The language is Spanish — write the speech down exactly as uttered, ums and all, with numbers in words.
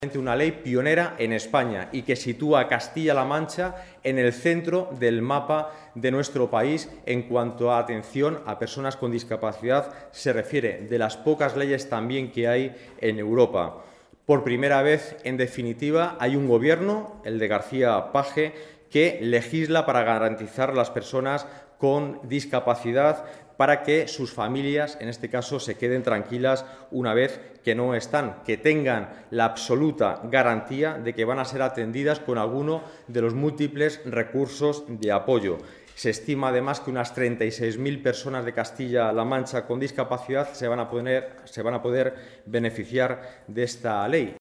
Una ley pionera en España y que sitúa a Castilla-La Mancha en el centro del mapa de nuestro país en cuanto a atención a personas con discapacidad se refiere, de las pocas leyes también que hay en Europa. Por primera vez, en definitiva, hay un gobierno, el de García Page, que legisla para garantizar a las personas con discapacidad para que sus familias, en este caso, se queden tranquilas una vez que no están, que tengan la absoluta garantía de que van a ser atendidas con alguno de los múltiples recursos de apoyo. Se estima además que unas treinta y seis mil personas de Castilla-La Mancha con discapacidad se van a poder, se van a poder beneficiar de esta ley.